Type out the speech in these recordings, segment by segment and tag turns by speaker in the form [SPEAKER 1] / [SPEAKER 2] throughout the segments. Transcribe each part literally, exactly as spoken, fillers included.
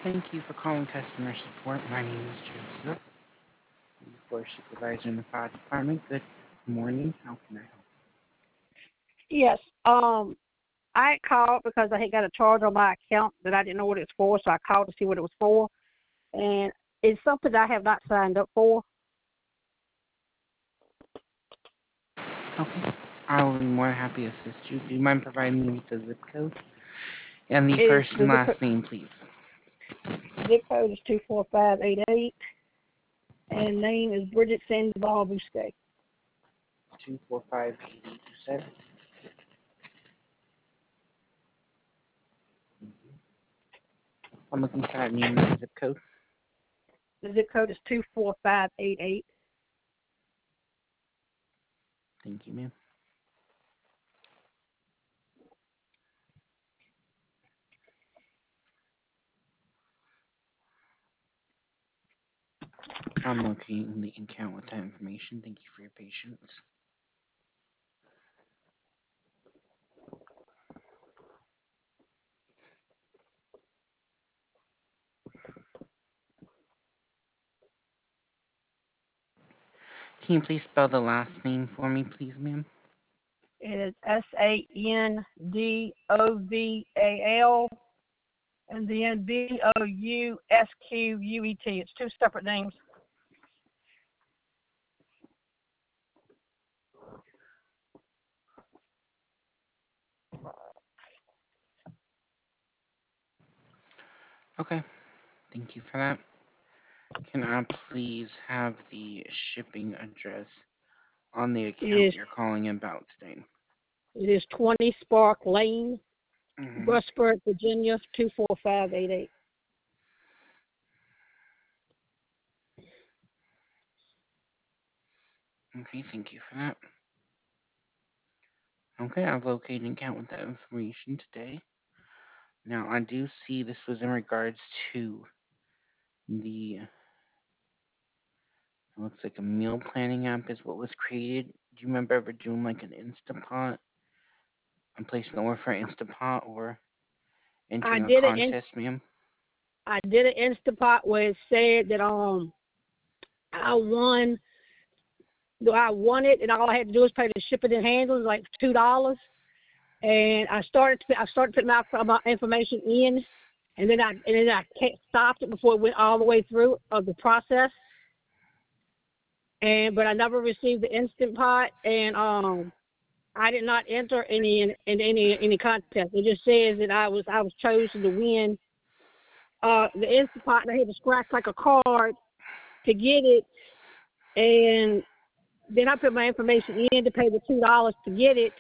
[SPEAKER 1] Thank you for calling customer support. My name is Joseph, the floor supervisor in the fire department. Good morning. How can I help?
[SPEAKER 2] Yes. Um, I called because I had got a charge on my account that I didn't know what it's for, so I called to see what it was for. And it's something that I have not signed up for.
[SPEAKER 1] Okay. I will be more than happy to assist you. Do you mind providing me with the zip code and the
[SPEAKER 2] Is
[SPEAKER 1] first
[SPEAKER 2] the
[SPEAKER 1] and
[SPEAKER 2] zip,
[SPEAKER 1] last name, please?
[SPEAKER 2] zip code is two four five eight eight, and name is Bridget Sandoval Bousquet.
[SPEAKER 1] Two four five eight eight. You said. I'm looking for that name and zip code.
[SPEAKER 2] The zip code is two four five eight eight.
[SPEAKER 1] Thank you, ma'am. I'm locating the account with that information. Thank you for your patience. Can you please spell the last name for me, please, ma'am?
[SPEAKER 2] It is S A N D O V A L, and then B O U S Q U E T. It's two separate names.
[SPEAKER 1] Okay. Thank you for that. Can I please have the shipping address on the
[SPEAKER 2] It
[SPEAKER 1] account
[SPEAKER 2] is
[SPEAKER 1] you're calling about today?
[SPEAKER 2] it is twenty Spark Lane,
[SPEAKER 1] Mm-hmm.
[SPEAKER 2] Westford, Virginia, two four five eight eight.
[SPEAKER 1] Okay, thank you for that. Okay, I've located an account with that information today. Now, I do see this was in regards to the, it looks like a meal planning app is what was created. Do you remember ever doing like an Instapot and placing an order for Instapot or
[SPEAKER 2] I
[SPEAKER 1] entering a
[SPEAKER 2] did an in,
[SPEAKER 1] contest, ma'am?
[SPEAKER 2] I did an Instapot where it said that um I won. Do I won it, and all I had to do was pay the shipping and handling, like two dollars. And I started to, I started putting my, my information in, and then I and then I stopped it before it went all the way through of the process. And but I never received the instant pot, and um I did not enter any in, in any any contest. It just says that I was I was chosen to win uh the instant pot, and I had to scratch like a card to get it, and then I put my information in to pay the two dollars to get it,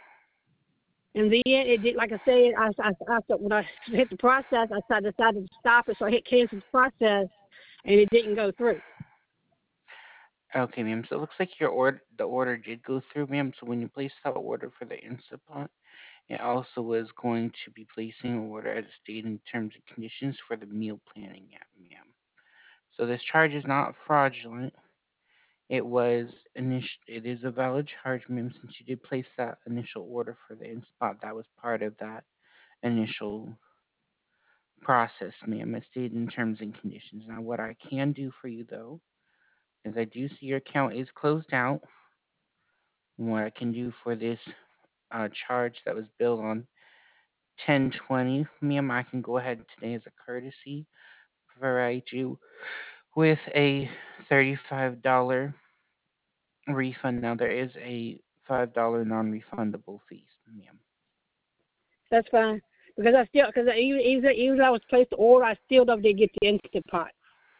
[SPEAKER 2] and then it did. Like I said, I, I, I when I hit the process, I decided to stop it, so I hit cancel the process, and it didn't go through.
[SPEAKER 1] Okay, ma'am. So it looks like your order, the order did go through, ma'am. So when you placed that order for the Instapot, it also was going to be placing an order as stated in terms and conditions for the meal planning app, ma'am. So this charge is not fraudulent. It was initial. It is a valid charge, ma'am, since you did place that initial order for the Instapot. That was part of that initial process, ma'am, as stated in terms and conditions. Now, what I can do for you, though, is I do see your account is closed out. And what I can do for this uh, charge that was billed on ten twenty, ma'am, I can go ahead today as a courtesy provide you with a thirty-five dollars refund. Now, there is a five dollars non-refundable fee, ma'am.
[SPEAKER 2] That's fine, because I still because even even even though I was placed the order, I still never did get the instant pot.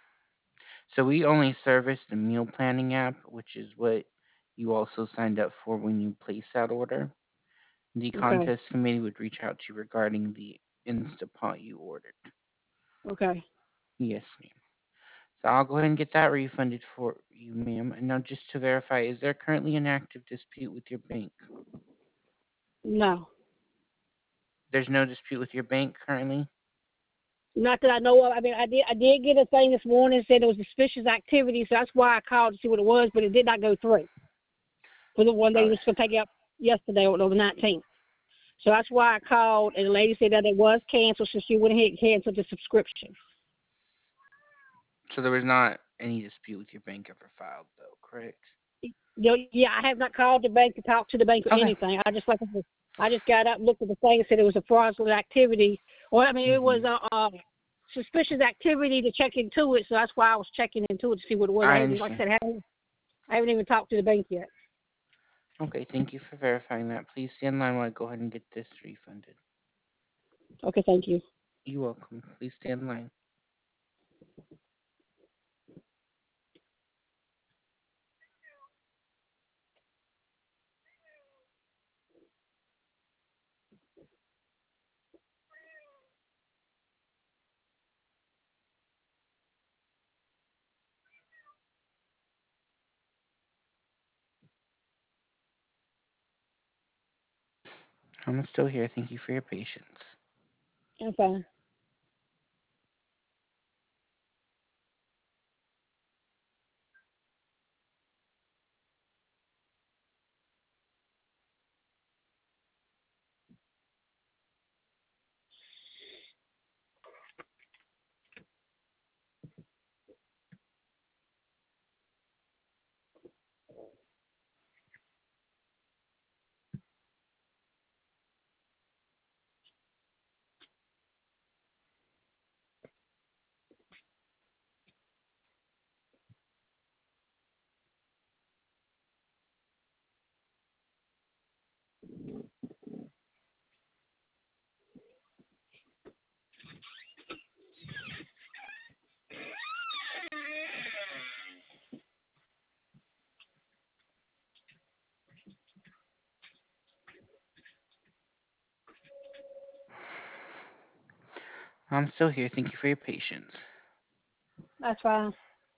[SPEAKER 1] So we only service the meal planning app, which is what you also signed up for when you placed that order. The
[SPEAKER 2] Okay.
[SPEAKER 1] contest committee would reach out to you regarding the Instapot you ordered.
[SPEAKER 2] Okay.
[SPEAKER 1] Yes, ma'am. So I'll go ahead and get that refunded for you, ma'am. And now just to verify, is there currently an active dispute with your bank?
[SPEAKER 2] No.
[SPEAKER 1] There's no dispute with your bank currently?
[SPEAKER 2] Not that I know of. I mean, I did I did get a thing this morning that said it was suspicious activity, so that's why I called to see what it was, but it did not go through. For the one they
[SPEAKER 1] Uh,
[SPEAKER 2] was going to take out yesterday on the nineteenth. So that's why I called, and the lady said that it was canceled, so she went ahead and canceled the subscription.
[SPEAKER 1] So there was not any dispute with your bank ever filed, though, correct?
[SPEAKER 2] You know, yeah, I have not called the bank to talk to the bank or
[SPEAKER 1] Okay.
[SPEAKER 2] anything. I just like I said, I just got up, looked at the thing, and said it was a fraudulent activity, or I mean, it was
[SPEAKER 1] hmm
[SPEAKER 2] a, a suspicious activity to check into it. So that's why I was checking into it to see what it was. I
[SPEAKER 1] I
[SPEAKER 2] haven't, like I
[SPEAKER 1] understand.
[SPEAKER 2] said, I haven't, I haven't even talked to the bank yet.
[SPEAKER 1] Okay, thank you for verifying that. Please stay in line while I go ahead and get this refunded.
[SPEAKER 2] Okay, thank you.
[SPEAKER 1] You're welcome. Please stay in line. I'm still here. Thank you for your patience.
[SPEAKER 2] I'm fine.
[SPEAKER 1] I'm still here. Thank you for your patience.
[SPEAKER 2] That's fine.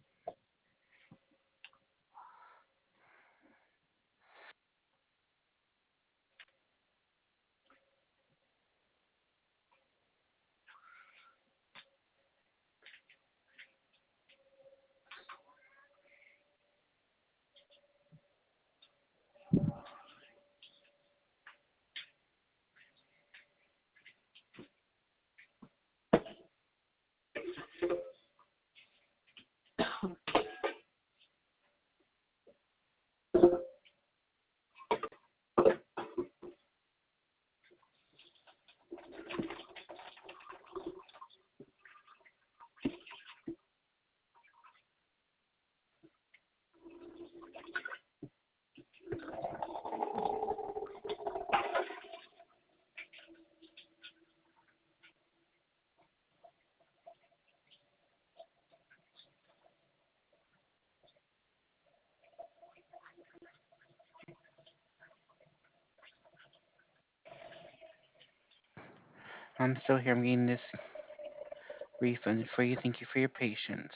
[SPEAKER 1] I'm still here. I'm getting this refunded for you. Thank you for your patience.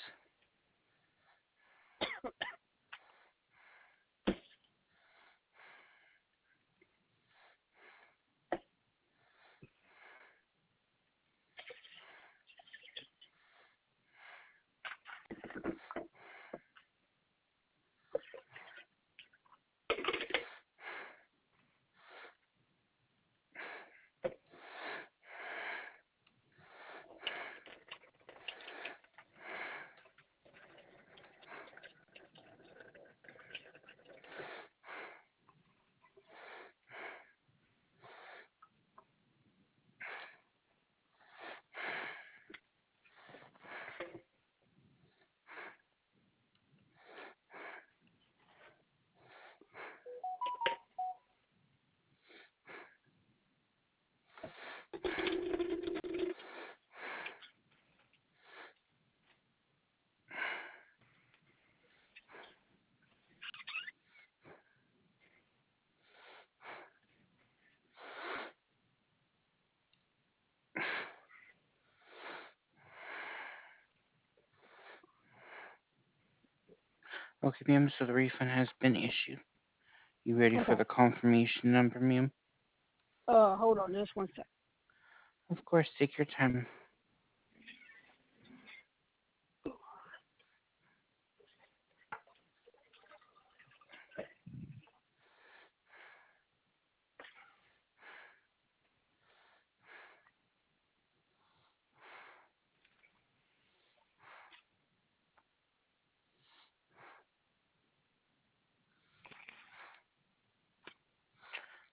[SPEAKER 1] Okay, ma'am. So the refund has been issued. You ready for
[SPEAKER 2] Okay.
[SPEAKER 1] the confirmation number, ma'am?
[SPEAKER 2] Uh, hold on just one second.
[SPEAKER 1] Of course, take your time.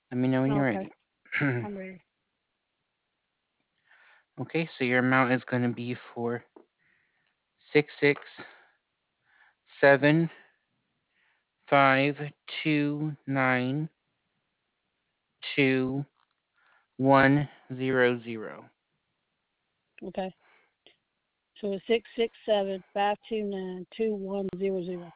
[SPEAKER 1] Let me know when you're
[SPEAKER 2] Okay,
[SPEAKER 1] ready.
[SPEAKER 2] I'm ready.
[SPEAKER 1] Okay, so your amount is going to be for six six seven five two nine two one zero zero.
[SPEAKER 2] Okay. So it's six six seven five two nine two one zero zero.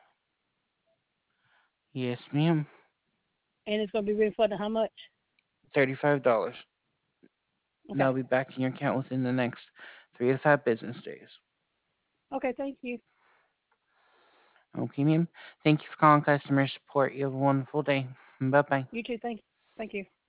[SPEAKER 1] Yes, ma'am.
[SPEAKER 2] And it's gonna be refunded how much?
[SPEAKER 1] thirty-five dollars.
[SPEAKER 2] Okay.
[SPEAKER 1] That'll be back in your account within the next three to five business days.
[SPEAKER 2] Okay, thank you.
[SPEAKER 1] Okay, ma'am. Thank you for calling customer support. You have a wonderful day. Bye bye.
[SPEAKER 2] You too, thank thank you.